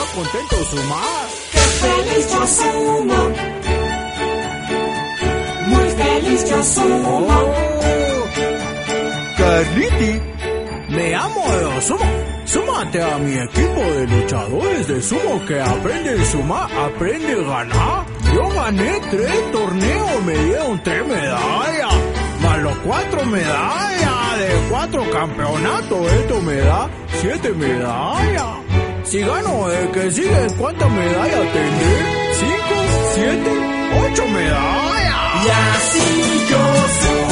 contento Suma. ¡Qué feliz yo sumo! Muy feliz yo sumo. Carliti, me amo de sumo. Súmate a mi equipo de luchadores de sumo que aprende a sumar, aprende a ganar. Yo gané 3 torneos, me dieron 3 medallas, más los 4 medallas de 4 campeonatos. Esto me da 7 medallas. Si gano el que sigue, ¿cuántas medallas tendré? 5, 7, 8 medallas. Y así yo sumo.